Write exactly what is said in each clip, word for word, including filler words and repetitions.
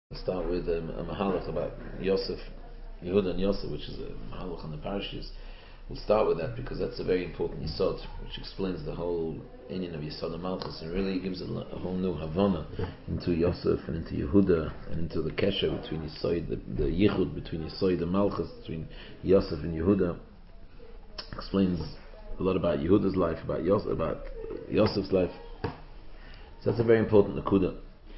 Start with um, a mahalach about Yosef, Yehuda and Yosef, which is a mahalach on the parashas. We'll start with that because that's a very important yisod, which explains the whole inyan of Yisod and Malchus, and really gives a, a whole new havana into Yosef and into Yehuda and into the kesher between Yisod, the, the yichud between Yisod and Malchus, between Yosef and Yehuda. Explains a lot about Yehuda's life, about Yosef, about Yosef's life. So that's a very important nakuda.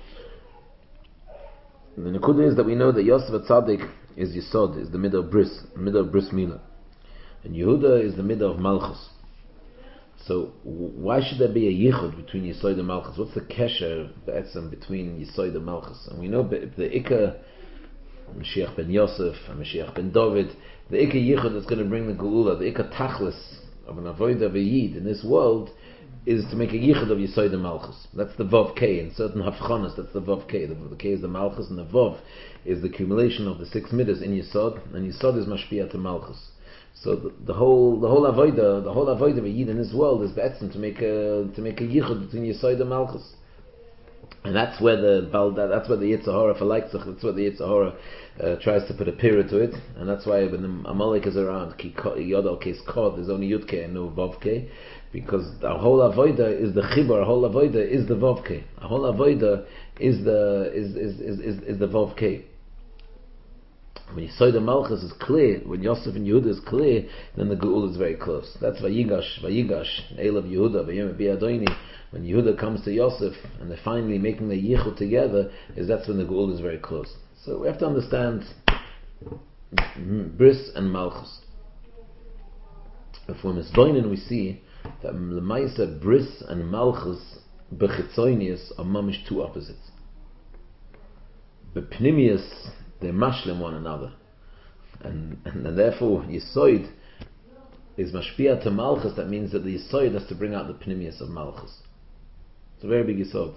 The Nakuda is that we know that Yosef Atzadik is Yisod, is the middle of Bris, the middle of Bris Milah. And Yehuda is the middle of Malchus. So why should there be a yichud between Yisod and Malchus? What's the kesher be'etzem between Yisod and Malchus? And we know the Ikka, Mashiach ben Yosef, and Mashiach ben David, the Ikka yichud that's going to bring the Geula, the Ikka tachlis of an avodah of a yid in this world, is to make a yichud of Yisod and Malchus. That's the Vav K. In certain Hafchanas, that's the Vav K. The, the K is the Malchus, and the Vav is the accumulation of the six midas in Yisod, and Yisod is Mashpia to Malchus. So the, the whole the whole avodah, the whole avodah of a yid in this world is be'etzem to make a to make a yichud between Yisod and Malchus. And that's where the that's where the Yetzer Hara for Leitzach, that's where the Yetzer Hara uh, tries to put a period to it, and that's why when the Amalek is around, Yodal Kes Kod, there's only Yudke and no Vavke, because our whole avodah is the Chibur, our whole avodah is the Vavke, our whole avodah is the is is is is, is the Vavke. When Yisod and Malchus is clear, when Yosef and Yehuda is clear, then the Geul is very close. That's Vayigash, Vayigash, Elav Yehuda, Vayim Bi'adoini. When Yehuda comes to Yosef and they're finally making the yichud together, is that's when the Geul is very close. So we have to understand Bris and Malchus. If we're misboinen, we see that Lemaisa Bris and Malchus Bechitzoinius are mamish two opposites. Bepnimius, they're mashlim one another, and, and and therefore Yisod is mashpia to Malchus. That means that the Yisod has to bring out the pnimius of Malchus. It's a very big Yisod.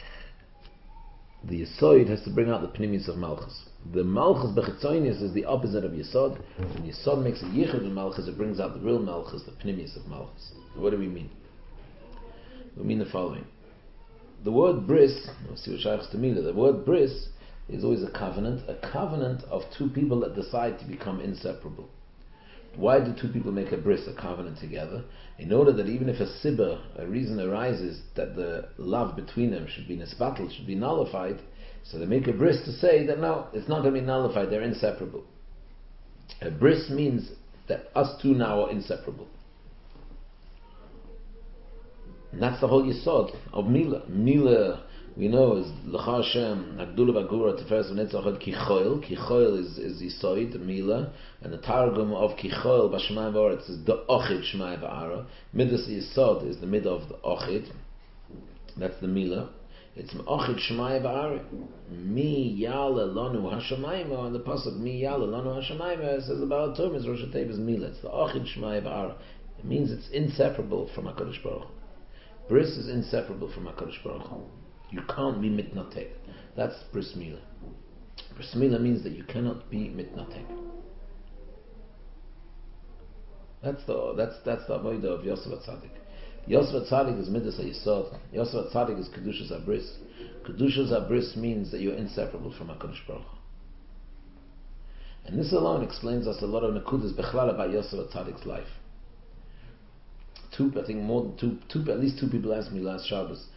The Yisod has to bring out the pnimius of Malchus. The Malchus b'chitzonius is the opposite of Yisod. When Yisod makes a yichud in Malchus, it brings out the real Malchus, the pnimius of Malchus. So what do we mean? We mean the following. The word bris, we'll see what shaykhs to Mila. The word bris is always a covenant, a covenant of two people that decide to become inseparable. Why do two people make a bris, a covenant together? In order that even if a sibba, a reason arises that the love between them should be nisbatel, should be nullified, so they make a bris to say that no, it's not going to be nullified, they're inseparable. A bris means that us two now are inseparable. And that's the whole yisod of Mila. Mila, we know, is L'cha Hashem, Hagdula V'Agura, Tiferes V'Netzach Ki Choil. Ki Choil is, is Yisoid, the Mila, and the Targum of Ki Choil B'Shemayim V'Aretz is the Ochid Shemayim V'Ara. Midas Yisod is the middle of the Ochid. That's the Mila. It's Ochid Shemayim V'Ara. Mi Yala Lanu Hashemayim, and the pasuk Mi Yala Lanu Hashemayim says about Tom is Rosh Hashanah Mila. It's the Ochid Shemayim V'Ara. It means it's inseparable from HaKadosh Baruch Hu. Bris is inseparable from HaKadosh Baruch Hu. You can't be mitnatek. That's bris milah. Bris milah means that you cannot be mitnatek. That's the that's that's the avodah of Yosef Atzadik. Yosef Atzadik is midas hayisod. Yosef Atzadik is kedushas abris. Kedushas abris means that you're inseparable from HaKadosh Baruch Hu. And this alone explains us a lot of nakudas bechlal about Yosef Atzadik's life. Two, I think more than two, two, at least two people asked me last Shabbos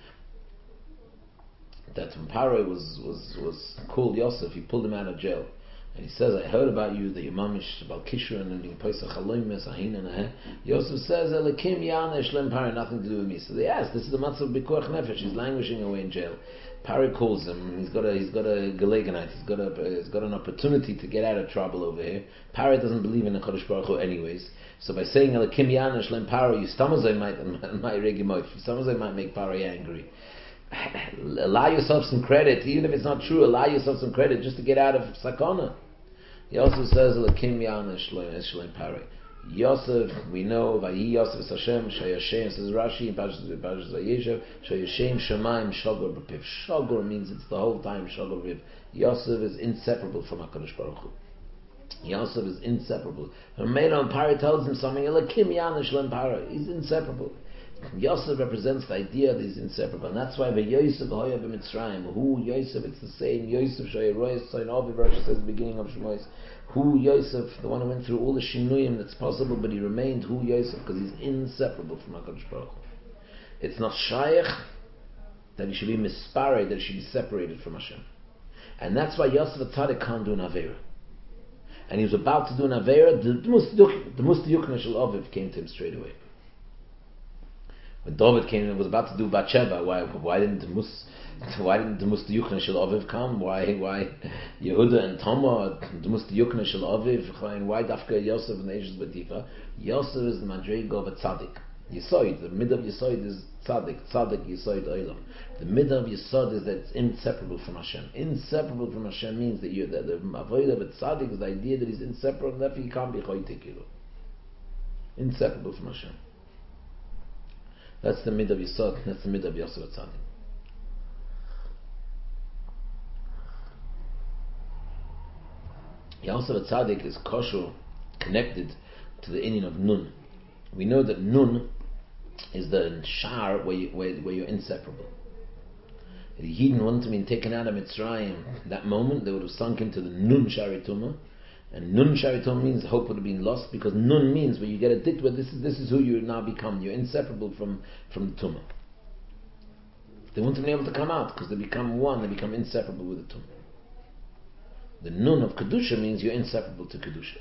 that when Paro was, was, was called Yosef, he pulled him out of jail. And he says, I heard about you, that you're mamish, about Kishra, and you're Pesach Chaloimes, Ahin, and Aheh. Yosef says, Elikim Yana Shlem Paro, nothing to do with me. So they asked, this is the matzah of Bikuach Nefesh, he's languishing away in jail. Paro calls him, he's got a, he's got a gelegenite, he's got a, he's got an opportunity to get out of trouble over here. Paro doesn't believe in the Chodesh Baruch Hu anyways. So by saying, Elikim Yana Shlem Paro, you stamazai might, might regimoif, you stamazai might make Paro angry. Allow yourself some credit, even if it's not true. Allow yourself some credit just to get out of sakana. He also says, "Lakim yana shleim pare." Yosef, we know, Vayi Yosef es Hashem, Shayashem, says Rashi in Parshas Vayeshev, Shayashem Shemaim Shogor b'piv. Shogor means it's the whole time Shogor b'piv. Yosef is inseparable from HaKadosh Baruch Hu. Yosef is inseparable. Her maid on Pare tells him something, Lakim yana shleim pare. He's inseparable. Yosef represents the idea that he's inseparable, and that's why the Yosef Hoya b'Mitzrayim, who Yosef, it's the same Yosef Shoyrois Soin Aviv Rosh says at the beginning of Shmois, who Yosef, the one who went through all the shinuyim that's possible, but he remained who Yosef because he's inseparable from HaKadosh Baruch Hu. It's not shaykh that he should be misparei, that he should be separated from Hashem, and that's why Yosef Atzadik can't do an avera. And he was about to do an avera. The Musta Yukna Shel Aviv came to him straight away. When David came and was about to do Bathsheba, why why didn't the Mus why didn't the Musta Yukna Shel Aviv come? Why why Yehuda and Tamar, the Musta Yukna Shel Aviv? Why Dafka Yosef and Eishes Batifa? Yosef is the Madrega of a tzaddik. Yisoid, the mid of Yisoid is tzaddik. Tzaddik Yisoid Olam. The mid of Yisod is that it's inseparable from Hashem. Inseparable from Hashem means that you that the avoid of a tzaddik is the idea that he's inseparable, and therefore he can't be choytekilu. Inseparable from Hashem. That's the mid of Yisod. That's the mid of Yosef Tzaddik. Yosef Tzaddik is kosher, connected to the inyan of Nun. We know that Nun is the shar where, you, where, where you're inseparable. If the Yidden wanted to be taken out of Mitzrayim, that moment they would have sunk into the Nun Sharituma, and Nun Sharituma means hope would have been lost, because Nun means where you get a dit where this is this is who you now become. You're inseparable from, from the Tumah. They wouldn't have been able to come out because they become one, they become inseparable with the Tumah. The Nun of Kedusha means you're inseparable to Kedusha.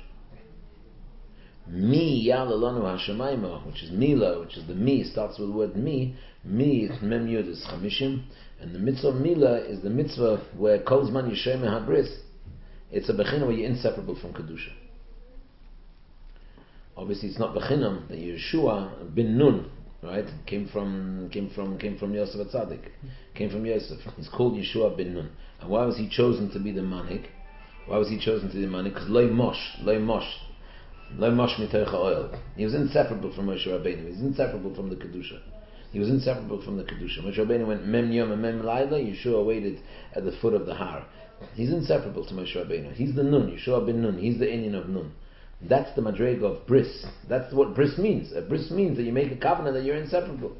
Mi Yala Lanu Hashemayma, which is Mila, which is the Mi, starts with the word Mi. Mi, Mem Yud is Chamishim, and the mitzvah of Mila is the mitzvah where Kol Zman Yishem HaBris. It's a Bechina where you're inseparable from Kedusha. Obviously, it's not Bechinam that Yeshua bin Nun, right? Came from came from came from Yosef Atzadik, came from Yosef. He's called Yeshua bin Nun. And why was he chosen to be the Manik? Why was he chosen to be the Manik? Because Loi Mosh, Loi Mosh. He was inseparable from Moshe Rabbeinu. He was inseparable from the Kedusha. He was inseparable from the Kedusha. Moshe Rabbeinu went Mem Yom and Mem Laila. Yeshua waited at the foot of the Har. He's inseparable to Moshe Rabbeinu. He's the Nun. Yeshua ben Nun. He's the inyan of Nun. That's the Madrega of Bris. That's what Bris means. A Bris means that you make a covenant that you're inseparable.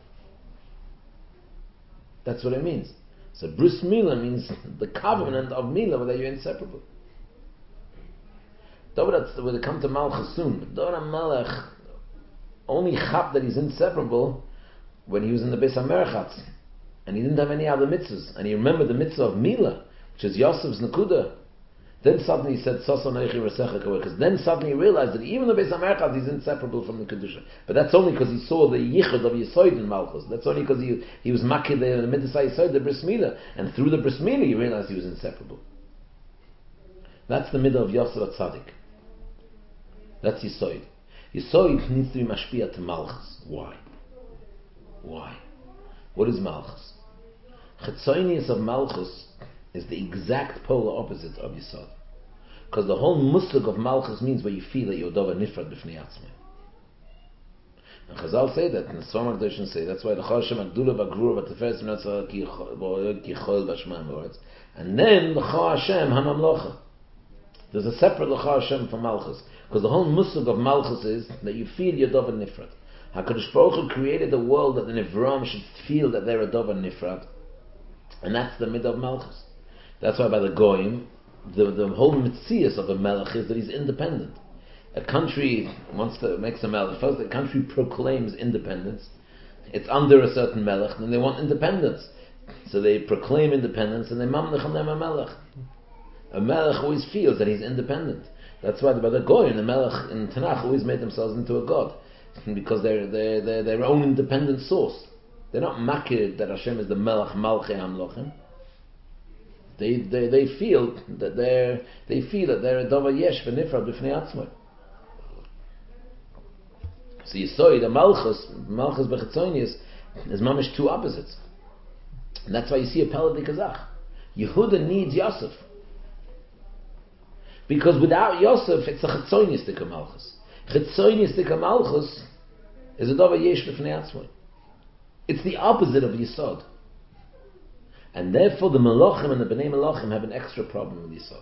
That's what it means. So Bris Mila means the covenant of Mila that you're inseparable. David will come to Malchus soon, but David HaMelech only chap that he's inseparable when he was in the Beis HaMerchatz, and he didn't have any other mitzvahs, and he remembered the mitzvah of Mila, which is Yosef's Nakuda. Then suddenly he said, Soso Neichi Resecha Kaveh, because then suddenly he realized that even the Beis HaMerchatz he's inseparable from the Kedusha. But that's only because he saw the Yichud of Yisoid in Malchus. That's only because he, he was Makid the Midas HaYisoid, the Bris Mila, and through the Bris Mila he realized he was inseparable. That's the middle of Yosef Atzadik. That's Yisoid. Yisoid needs to be mashpia to Malchus. Why? Why? What is Malchus? Chetzonius of Malchus is the exact polar opposite of Yisod. Because the whole muslig of Malchus means where you feel that you're dova nifrad b'fnei atzmei. And Chazal say that, and the Svar HaKadoshim say, that's why the Choshem Agdula v'Grura v'Teferes v'Netzah ki chol v'Shmaim v'Oretz. And then the L'cha Hashem HaMamlocha. There's a separate L'cha Hashem for Malchus. Because the whole musig of Malchus is that you feel your Dova Nifrat. HaKadosh Baruch Hu created a world that the Nivram should feel that they're a Dova Nifrat. And that's the mid of Malchus. That's why by the Goyim, the, the whole mitzias of a Melech is that he's independent. A country wants to make a Melech. First, the country proclaims independence. It's under a certain Melech, and they want independence. So they proclaim independence, and they mamlech on them a Melech. A Melech always feels that he's independent. That's why by the Goyim, the Melech in Tanakh always made themselves into a god. Because they're, they're, they're their own independent source. They're not makir that Hashem is the Melech Malchei Hamlochim. They, they they feel that they're they feel that they're a davar yesh v'nifrad b'fnei atzmai. So you saw the Malchus, Malchus b'chetzonius is mamish two opposites, and that's why you see a Peled Kazach. Yehuda needs Yosef, because without Yosef it's a chetzoniistic Malchus. Chetzoniistic Malchus is a davar yesh b'fnei atzmai. It's the opposite of Yisod. And therefore the Malachim and the Bnei Malachim have an extra problem with Yisod.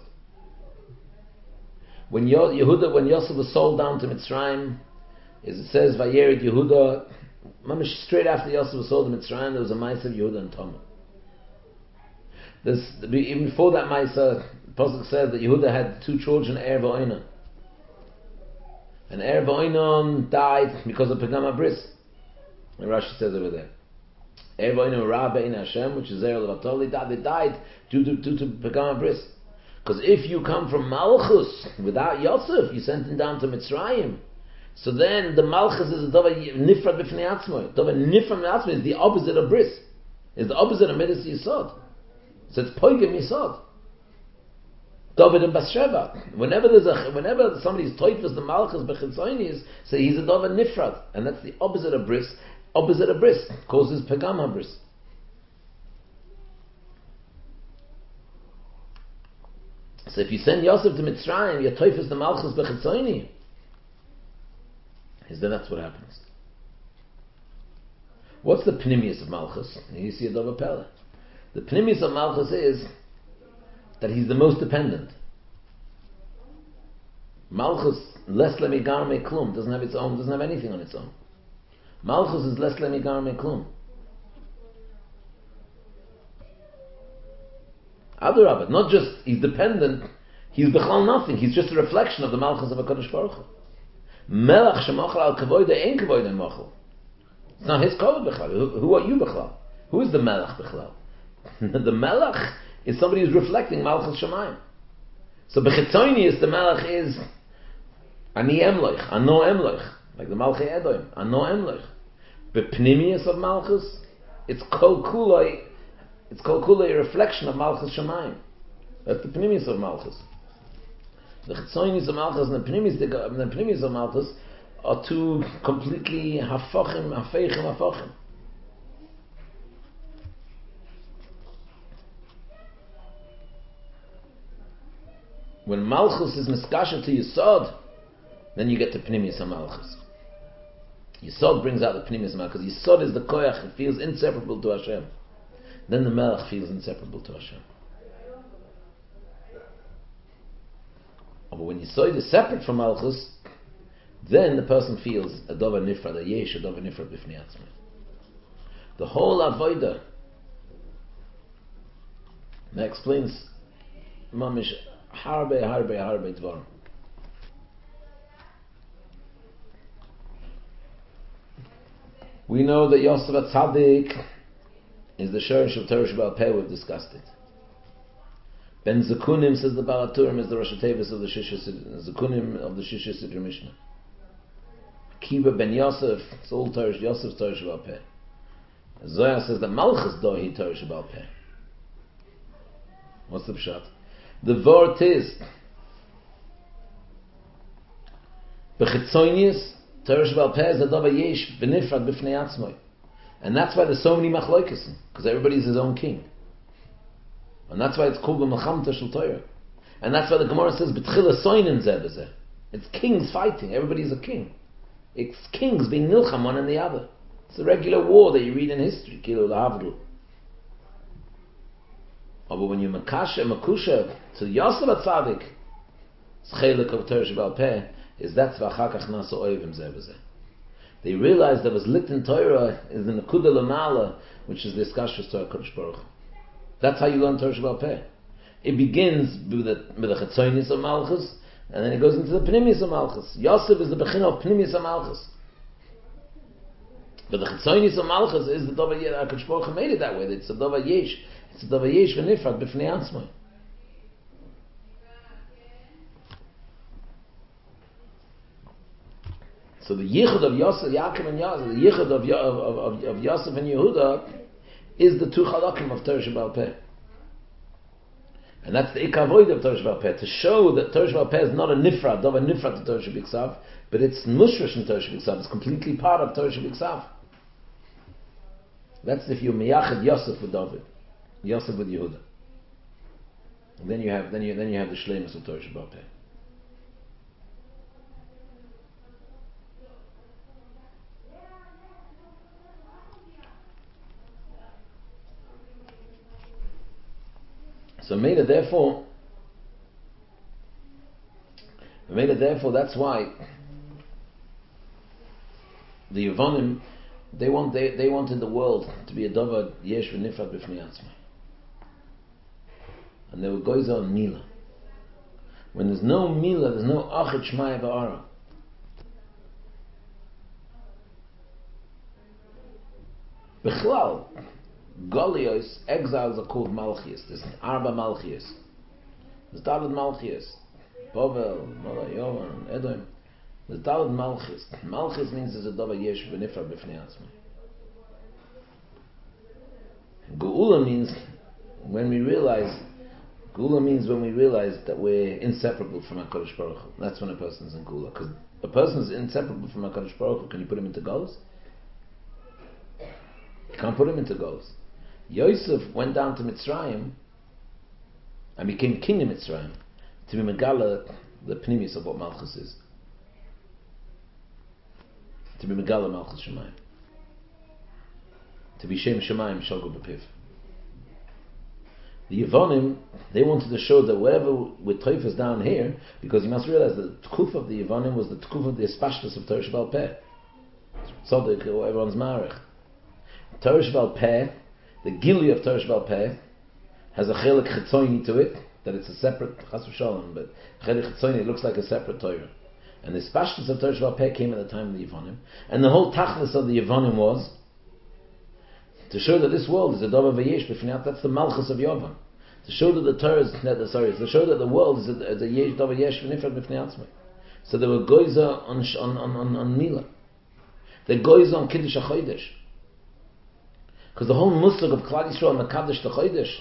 When Yehuda, when Yosef was sold down to Mitzrayim, as it says, Vayered Yehuda mamish straight after Yosef was sold to Mitzrayim, there was a Maisa of Yehuda and Tamar. This, even before that Maisa, the Pasuk said that Yehuda had two children, Er v'Oinon. And Er v'Oinon died because of Pagam Bris. And Rashi says over there. Er v'Oinon Ra Bein Hashem, which is Zerah Levatol, they died due to, due to Pagam Bris. Because if you come from Malchus without Yosef, you sent him down to Mitzrayim. So then the Malchus is a Dova Nifrad B'fnei Atzmo. Dova Nifrad B'fnei Atzmo is the opposite of Bris. It's the opposite of Midas Yisod. So it's Poigim Yisod. David and Bathsheba. Whenever there's a, whenever somebody's toifus the Malchus B'chitzonius, so he's a Dova Nifrad. And that's the opposite of Bris. Opposite of Bris causes Pagam HaBris. So if you send Yosef to Mitzrayim, your toifus the Malchus B'chitzonius. Is then that's what happens. What's the pnimius of Malchus? You see a Dova Pele. The pnimius of Malchus is that he's the most dependent. Malchus less lemigar me klum doesn't have its own, doesn't have anything on its own. Malchus is less lemigar me klum. Adarabah, not just he's dependent, he's bechal nothing. He's just a reflection of the Malchus of HaKadosh Baruch Hu. Melech shemachal al kavoida ein kavoida machal. It's not his kavod b'chlal. Who, who are you b'chlal? Who is the melech b'chlal? The melech is somebody who's reflecting Malchus Shemayim. So b'chitzonius the melech is ani emloich, ano emloich, like the Malchei Edom, ano emloich. B'pnimius of Malchus, it's kol kulai, it's kol kulai a reflection of Malchus Shemayim. That's the pnimius of Malchus. The Chetzonis of Malchus and the Pnimis, the Pnimis of Malchus are two completely hafachim, hafeichim, hafachim. When Malchus is miskasha to Yisod, then you get the Pnimis of Malchus. Yisod brings out the Pnimis of Malchus. Yisod is the koyach, it feels inseparable to Hashem. Then the Melech feels inseparable to Hashem. But when Yisod is separate from Malchus, then the person feels a Dova Nifrad, a Yesh, a Dova Nifrad B'fnei Atzmai. The whole Avodah, that explains Mamish Harbe, Harbe, Harbe Dvarim. We know that Yosef HaTzadik is the Shorish of Torah Sheba'al Peh, we've discussed it. Ben Zekunim, says the Baraturim, is the Rosh Tevis of the Shisha Zekunim of the Shisha Sidra Mishnah. Kiba Ben Yosef, it's all Torah, Yosef's Torah Sheba'al Peh. Zohar says that Malchus Dohi Torah Sheba'al Peh. What's the pshat? The word is Bechitzonius Torah Sheba'al Peh is a Dava Yesh B'nifrad B'fnei Atzmai, and that's why there's so many Machloikis, because everybody's his own king. And that's why it's called the Melchamta Shel Torah. And that's why the Gemara says, B'tchila soinen zeh b'zeh. It's kings fighting. Everybody's a king. It's kings being nilcham one and the other. It's a regular war that you read in history. Kilo l'havdul. Oh, but when you makasha, makusha, to Yosef HaTzadik, it's chelik of Torah Sheba'al Peh, is that's v'achakach naso oivim zeh b'zeh. They realized that was lit in Torah is the Nekuda L'mala, which is the Eskashus Torah Kodesh Baruch Hu. That's how you learn Torah Sheba'al Peh. It begins with the, with the Chetzonis of Malchus, and then it goes into the Pnimis of Malchus. Yosef is the Bechina of Pnimis of Malchus. But the Chetzonis of Malchus is the Dova Yesh. HaKadosh Baruch Hu made it that way. It's a Dova Yesh. It's a Dova Yesh v'nifrad b'fnei Atzmai. So the Yichud of Yosef, Yaakov and Yosef, the Yichud of, of, of, of Yosef and Yehuda is the two Chalakim of Torah Sheba'al Peh. And that's the Ikavoid of Torah Sheba'al Peh, to show that Torah Sheba'al Peh is not a Nifrad, not a Nifrad to Torah Shebiksav, but it's Mushrash in Torah Shebiksav, it's completely part of Torah Shebiksav. That's if you Meyachid Yosef with David, Yosef with Yehuda. And then you have, then you, then you have the Shleimus of Torah Sheba'al Peh. So Mela, therefore, Mela, therefore, that's why the Yevonim They want they, they wanted the world to be a davar yesh v'nifrad b'fnei atzmai. And there were goes on Mila. When there's no Mila, there's no Achid Shmaya Ba'ara. B'chlal, Golios, exiles are called Malchias. There's Arba Malchias. There's David Malchias. Bovel, Malayovan, Edom. There's David Malchias. Malchias means there's a Dava Yesh V'nifra B'fnei Atzmai. Geula means when we realize Gula means when we realize that we're inseparable from HaKadosh Baruch Hu. That's when a person's in Gula. Because a person is inseparable from HaKadosh Baruch Hu. Can you put him into Golos? You can't put him into Golos. Yosef went down to Mitzrayim and became king of Mitzrayim to be Megala, the Pnimis of what Malchus is. To be Megala Malchus Shemayim. To be Shem Shemayim Shogol B'Piv. The Yevonim, they wanted to show that wherever with Teufels down here, because you must realize that the Tkuf of the Yevonim was the Tkuf of the Espashtus of Torah Shebal Peh. Tzodek, or everyone's Marech. Torah Shebal Peh, the Gili of Torah Shebal Peh, has a Chelik Chitzoni to it, that it's a separate, Chas v'Shalom, but Chelik Chitzoni, it looks like a separate Torah. And the Espashtus of Torah Shebal Peh came at the time of the Yevonim. And the whole Tachlis of the Yevonim was to show that this world is a Dova V'yesh B'fnei, that's the Malchus of Yovan. To show that the Torah is, no, sorry, to show that the world is a, is a Yesh Dova Yesh V'nifrad B'fnei Atzmai. So there were Goyza on, on, on, on, on Mila. There were Goyza on Kiddush HaChodesh. Because the whole Muslig of Klal Yisrael and Mekadosh the Chodesh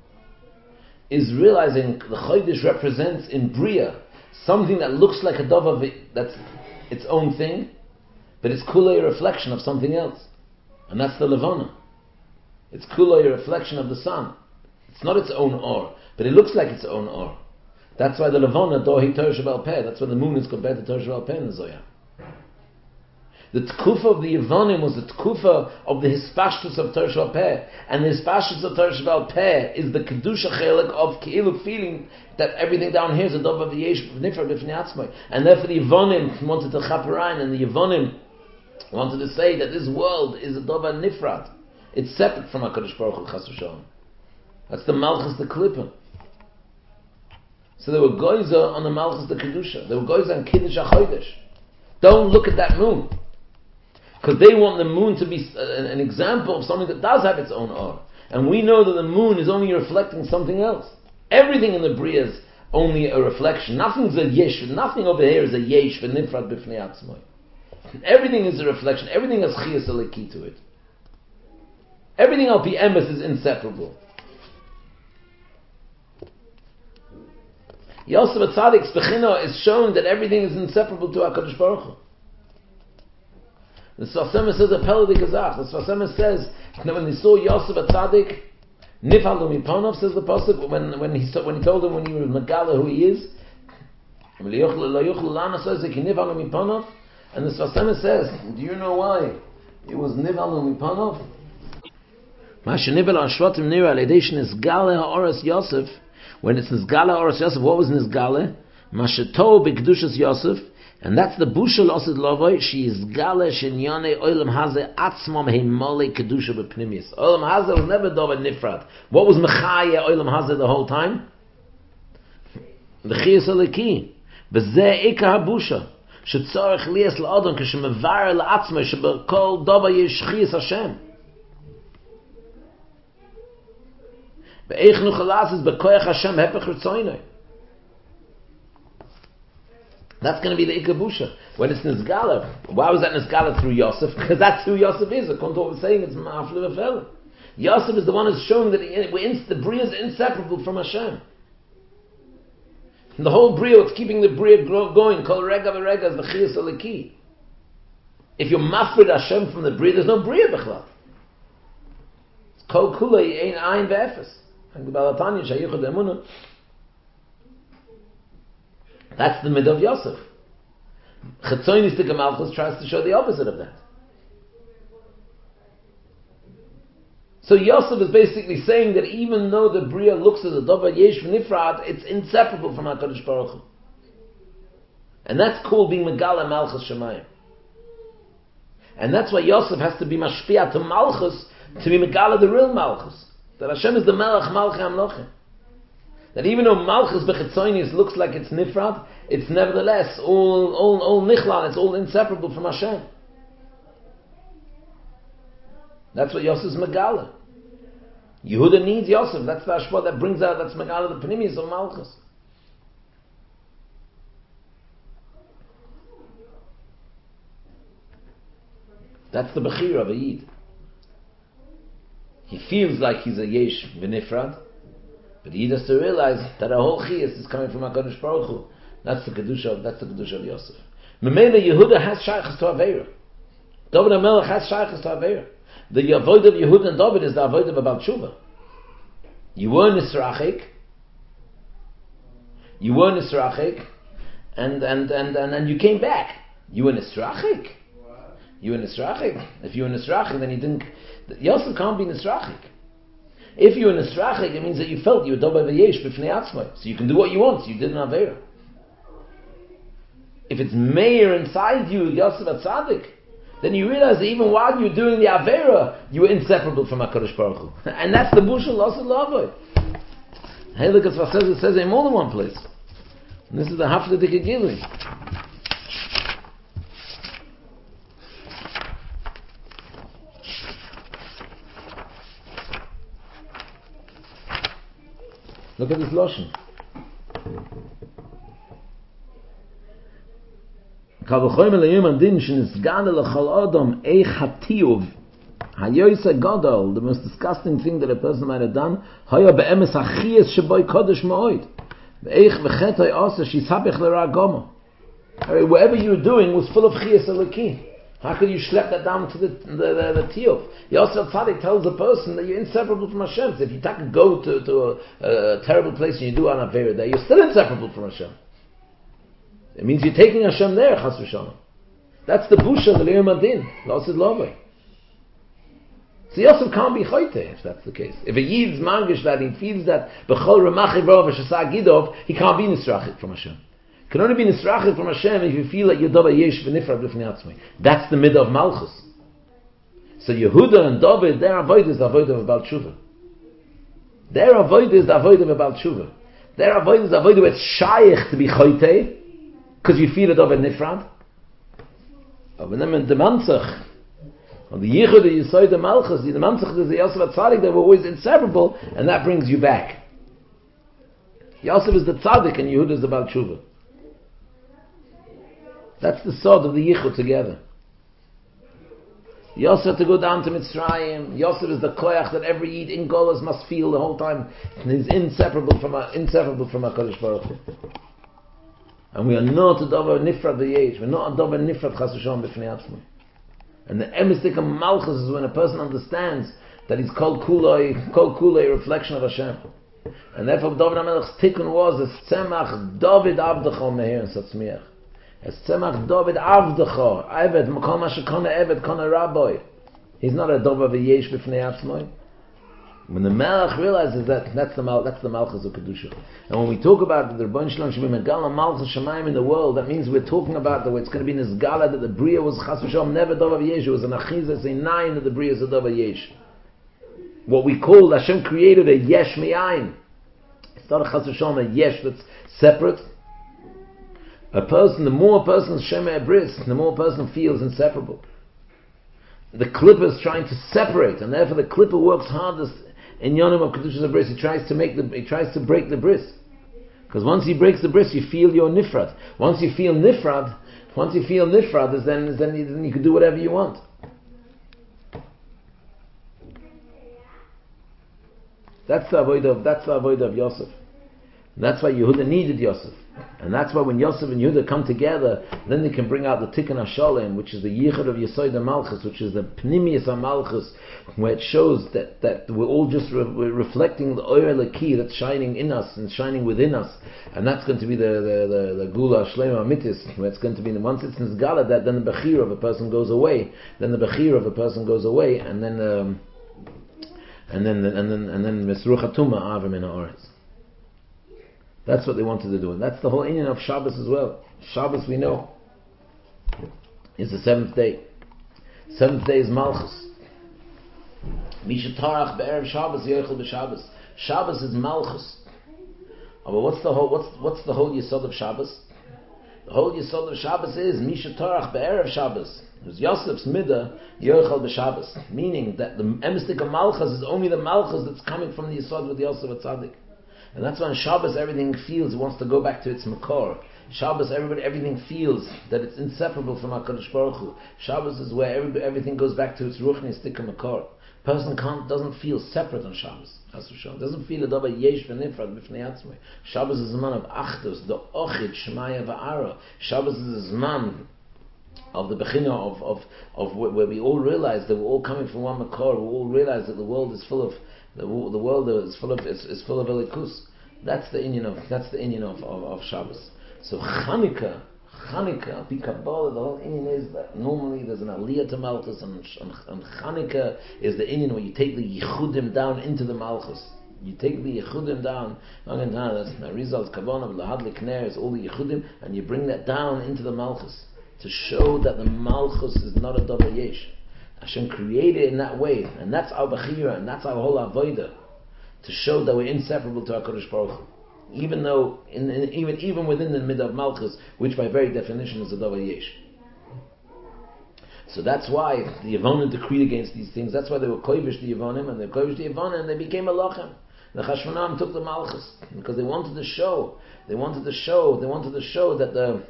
is realizing the Chodesh represents in Bria something that looks like a Dova, that's its own thing, but it's kula a reflection of something else. And that's the Levana. It's kula a reflection of the sun. It's not its own or, but it looks like its own or. That's why the Levana dohi Torah Shebal Peh. That's why the moon is compared to Torah Shebal Peh in the Zohar. The tkufa of the Yevonim was the tkufa of the hispashtus of Torah Shebal Peh, and the hispashtus of Torah Shebal Peh is the kedusha chelik of keilu, feeling that everything down here is a dov of the yesh nifra b'fnei atzmai, and therefore the Yevonim wanted to chaparain, and the Yevonim wanted to say that this world is a dov nifrat. It's separate from HaKadosh Baruch Hu Chas v'Shalom. That's the Malchus the Klippa. So there were goyza on the Malchus the Kedusha. There were goyza on Kiddush HaChodesh. Don't look at that moon. Because they want the moon to be an example of something that does have its own aura. And we know that the moon is only reflecting something else. Everything in the Bria is only a reflection. Nothing's a yesh. Nothing over here is a yesh for nifrat b'fnei atzmai. Everything is a reflection. Everything has chiyas aleki to it. Everything al pi emes is inseparable. Yosef Atzadik's Bechina is showing that everything is inseparable to HaKadosh Baruch Hu. The Sfasema says a Peladi Kazach. The Sfasema says that when he saw Yosef Atzadik, Nifhalu Mipanov, says the Pasuk, when, when, he, when he told him when he was Megala who he is, and the Sfasema says, do you know why it was Nifhalu Mipanov? When it's Nizgala Oros Yosef, what was Nizgala? Mashato B'Kedushas Yosef, and that's the Bushel Osid Lovoi, she is Gala Shinyane Oilam Haze Atzmam Heimole Kedusha B'Pnimis. Oilam Haze was never Dova Nifrat. What was Mechaya Oilam Haze the whole time? The Chiyas Aleki. B'zeh Ika HaBusha. Shetzorech Lias L'Odom K'shemevar L'Atzmai Shebekol Dova Yesh Chiyas Hashem. Be'echnu Chalas is Bekoyach Hashem Hepech Ritzoynoi. That's going to be the Ikabusha. When it's Nizgala, why was that Nizgala through Yosef? Because that's who Yosef is. According to what we're saying, it's Ma'afli V'Fel. Yosef is the one who's showing that he, the Bria is inseparable from Hashem. And the whole Bria, what's keeping the Bria going, Kol Rega V'Rega is the Chiyas Aleki. If you're mafrid Hashem from the Bria, there's no Bria B'chlal. It's Kol Kula Ein Ein V'Efes. And the Balatanya Shayichud Emunah. That's the mid of Yosef. Chetzonistic Malchus tries to show the opposite of that. So Yosef is basically saying that even though the Bria looks as a Dova Yesh V'Nifrat, it's inseparable from HaKadosh Baruch Hu. And that's called being Megala Malchus Shemayim. And that's why Yosef has to be mashpia to Malchus, to be Megala the real Malchus. That Hashem is the Melech Malchei Hamlochim. That even though Malchus Bechitzonis looks like it's Nifrad, it's nevertheless all, all, all Nichlal, it's all inseparable from Hashem. That's what Yosef's Megala. Yehuda needs Yosef. That's the Ashpah that brings out, that's Megala the Pnimis of Malchus. That's the Bechira of a Yid. He feels like he's a Yesh V'nifrad, but he has to realize that a whole Chiyas is coming from HaKadosh Baruch Hu. That's the Kedusha of, that's the Kedusha of Yosef. Memela Yehuda has Shaychus to Aveira. David HaMelech has Shaychus to Aveira. The avoid of Yehuda and David is the avoid of Baal Tshuva. You were Nisrachik, you were Nisrachik, and and and and and you came back. You were Nisrachik. You were Nisrachik. If you were Nisrachik, then you didn't. Yosef can't be Nisrachik. If you were Nisrachik, it means that you felt you were Doba V'yesh B'fnei Atzmai, so you can do what you want. So you did an Aveira. If it's Meir inside you, Yosef Atzadik, then you realize that even while you're doing the Aveira, you were inseparable from HaKadosh Baruch Hu. And that's the Bushel Losid Lavoy. Hey, look at what says, it says in more than one place. And this is the Hafla Dikagili. Look at this Loshen. Kavachoyim elayim adin shenisgad lechol adam eich hatiyuv hayoyse gadol, the most disgusting thing that a person might have done, haya be'emes achiyes sheboy kodesh ma'oid eich v'chetay asa shisabich l'ragoma. Whatever you were doing was full of chiyes elikim. How could you schlep that down to the the, the, the tiyuv? Yosef Tzadik tells the person that you're inseparable from Hashem. So if you take a go to, to a, a terrible place and you do an Aveira there, you're still inseparable from Hashem. It means you're taking Hashem there, Chas v'Shalom. That's the busha, the Leir Madin, Losid Lovei. So Yosef can't be choite if that's the case. If a Yid's mangish that he feels that b'chol remachiv rov v'shasa gidov, he can't be nisrachik from Hashem. Can only be nisrachik from Hashem if you feel like you're dova yesh v'nifrad b'fnei atzmai. That's the midah of Malchus. So Yehuda and David, their avoid is the avoid of a Baal Tshuva. Their avoid is the avoid of a Baal Tshuva. Their avoid is the avoid where it's shaykh to be choite, because you feel it over nifrad. But then in the Mantzach, on the Yichud, the Yisod, the Malchus, the Mantzach, there's the Yosef Atzadik, they were always inseparable, and that brings you back. Yosef is the Tzadik, and Yehuda is the Baal Tshuva. That's the sword of the Yichud together. Yosef to go down to Mitzrayim. Yosef is the koyach that every Yid in Golas must feel the whole time, and he's inseparable from a, inseparable from HaKadosh Baruch Hu. And we are not a dover nifrad v'yesh. We're not a dover nifrad chas v'shalom b'fnei atzmai. And the emistik of Malchus is when a person understands that he's called kuloi, called kuloi, a reflection of Hashem. And therefore David HaMelech's tikkun was as tzemach David avdecho meher and satzmiach. As tzemach David avdecho, Eved, kol ma shekona Eved, kona Rabbi. He's not a dover v'yesh b'fnei atzmai. When the Melech realizes that, that's the Mal, that's the Malchus of Kedusha. And when we talk about the Rebbeinu Shalom Shemim Megala Malchus Shemaim in the world, that means we're talking about that it's going to be Nizgala, that the Bria was Chas v'Shalom never Dovav Yesh. It was an Achizas, a nine of the Bria is a Dovav Yesh. What we call, Hashem created a Yesh Me'ayin. It's not a Chas v'Shalom, a Yesh that's separate. A person, the more a person's Shemei Bris, the more a person feels inseparable. The Klippa is trying to separate, and therefore the Klippa works hardest in Yonim of Kedushas Bris. He tries to make the, he tries to break the bris, because once he breaks the bris, you feel your nifrad. Once you feel nifrad, once you feel nifrad, then then you, then you can do whatever you want. That's the avoid of that's the avoid of Yosef. And that's why Yehuda needed Yosef. And that's why when Yosef and Yehuda come together, then they can bring out the Tikkun HaSholem, which is the Yichud of Yesod HaMalchus, which is the Pnimius HaMalchus, where it shows that, that we're all just re- we're reflecting the Oyer Leki that's shining in us and shining within us. And that's going to be the the, the, the Gula Shlema Mitis, where it's going to be, once it's in Zgala, that then the Bechir of a person goes away, then the Bechir of a person goes away, and then um, and then and then and then Mesruch HaTuma Avim in Ha'aretz. That's what they wanted to do. And that's the whole inyan of Shabbos as well. Shabbos, we know, is the seventh day. Seventh day is Malchus. Misha Tarach be'erev Shabbos yochel b'Shabbos. Shabbos is Malchus. But what's the whole what's what's the whole yesod of Shabbos? The whole yesod of Shabbos is Misha Tarach be'erev Shabbos. It's Yosef's midah yochel b'Shabbos, meaning that the emistic of Malchus is only the Malchus that's coming from the yesod with Yosef Atzadik, and that's why on Shabbos everything feels it wants to go back to its makor. Shabbos, everybody, everything feels that it's inseparable from HaKadosh Baruch Hu. Shabbos is where every, everything goes back to its ruchni stika makor. Person can't doesn't feel separate on Shabbos. Doesn't feel a davar yesh v'nifrad b'fnei atzmai. Shabbos is a man of achdus, the ochid shmaya va'ara. Shabbos is a man of the bechina of, of of where we all realize that we're all coming from one makor. We all realize that the world is full of the, the world is full of is, is full of elikus. That's the inyan of that's the inyan of, of, of Shabbos. So Chanukah, Chanukah, the Kabbalah, the whole inyan is that normally there's an aliyah to Malchus, and, and, and Chanukah is the inyan where you take the Yichudim down into the Malchus. You take the Yichudim down, that's the result, Kavanah, Lahadlik Ner, is all the Yichudim, and you bring that down into the Malchus to show that the Malchus is not a Davar Yesh. Hashem created it in that way, and that's our Bechira, and that's our whole Avodah, to show that we're inseparable to HaKadosh Baruch Hu. Even though, in, in, even even within the midah of Malchus, which by very definition is a Davar Yesh. So that's why the Yevonim decreed against these things. That's why they were kovish the Yevonim, and they were kovish the Yevonim, and they became a lochem. The Chashmonam took the Malchus because they wanted to show, they wanted to show, they wanted to show that the,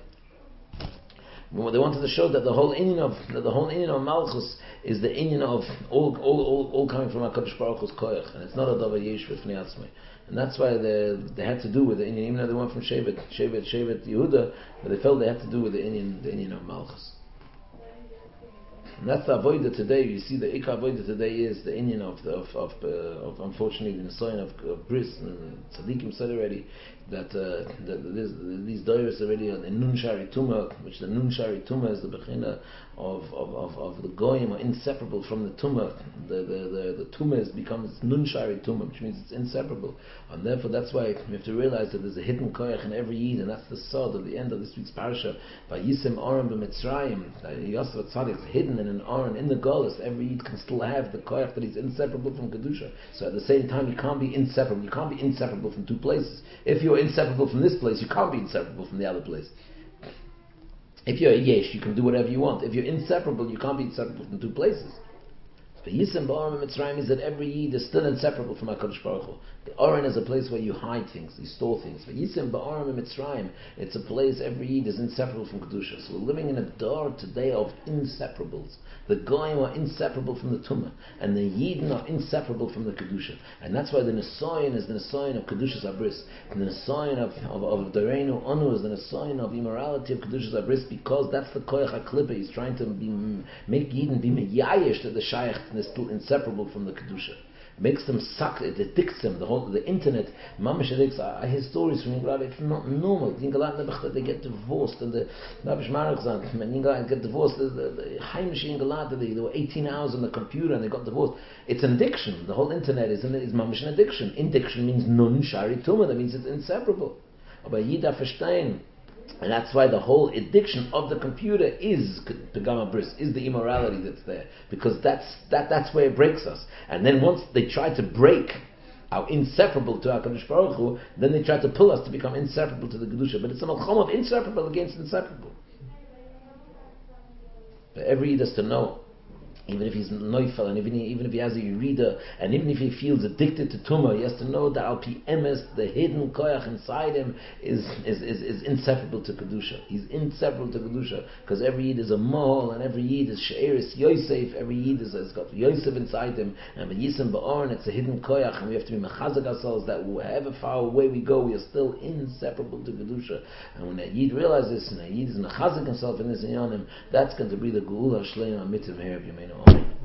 they wanted to show that the whole inyan of that the whole inyan of Malchus is the inyan of all all all, all coming from HaKadosh Baruch Hu's koyach, and it's not a Davar Yesh v'fnei atzmai. And that's why they, they had to do with the Inyan, even though they went from Shevet, Shevet, Shevet Yehuda, but they felt they had to do with the Inyan, the Inyan of Malchus. And that's the Avodah today. You see, the Ikar Avodah today is the Inyan of, the, of, of, uh, of unfortunately, the Nisayan of, of Bris, and Tzadikim said already, that, uh, that these doyers already are in Nun Shari Tumah, which the Nun Shari Tumah is the Bechina of, of, of, of the Goyim, are inseparable from the Tumah. The, the, the, the Tumah is becomes Nun Shari Tumah, which means it's inseparable. And therefore that's why we have to realize that there's a hidden koyach in every Yid, and that's the sod of the end of this week's parasha. By Yisem Aram b'Mitzrayim, Yosef Atzadik is hidden in an Aron in the Golus. Every Yid can still have the koyach that he's inseparable from Kedusha. So at the same time, you can't be inseparable. You can't be inseparable from two places. If you're inseparable from this place, you can't be inseparable from the other place. If you're a yesh, you can do whatever you want. If you're inseparable, you can't be inseparable from two places. But Yisem Ba'aram and Mitzrayim is that every Yid is still inseparable from HaKadosh Baruch Hu. The Aron is a place where you hide things, you store things. But Yisem Ba'aram and Mitzrayim, it's a place every Yid is inseparable from Kedusha. So we're living in a door today of inseparables. The Goyim are inseparable from the Tumah, and the Yidden are inseparable from the Kedusha. And that's why the Nesoyin is the Nesoyin of Kedushas Abris. And the Nesoyin of, of, of Doreinu Onu is the Nesoyin of immorality of Kedushas Abris, because that's the Koyach HaKlippa. He's trying to be, make Yidden be meyayish that the Shaykh is still inseparable from the Kedusha. Makes them suck, it addicts them. The whole, the internet, mamish addicts. I hear stories from Yinglaad, it's not normal. Yinglaad, they get divorced, and the Nabish Marakzan, when Yinglaad get divorced, the, the, the Haimish Yinglaad, they, they were eighteen hours on the computer and they got divorced. It's an addiction. The whole internet is, an, is mamish an addiction. Addiction means nun shari tumah, that means it's inseparable. Aber Yida verstehen. And that's why the whole addiction of the computer is Pegama Bris, is the immorality that's there. Because that's that that's where it breaks us. And then once they try to break our inseparable to HaKadosh Baruch Hu, then they try to pull us to become inseparable to the Kedusha. But it's a malcham of inseparable against inseparable. But every Yid has to know, even if he's neufel, and even, even if he has a Yerida, and even if he feels addicted to Tumah, he has to know that Al Pi Emes, the hidden koyach inside him, is, is, is, is inseparable to Kedusha. He's inseparable to Kedusha, because every Yid is a Mohol, and every Yid is She'eris Yosef, every Yid is, has got Yosef inside him, and with Yisem Ba'oren, it's a hidden koyach, and we have to be mechazak ourselves that however far away we go, we are still inseparable to Kedusha. And when a Yid realizes this, and a Yid is mechazak himself in this inyanim, that's going to be the Geula Shleima Mitzvah here of Yemeinu. Amen.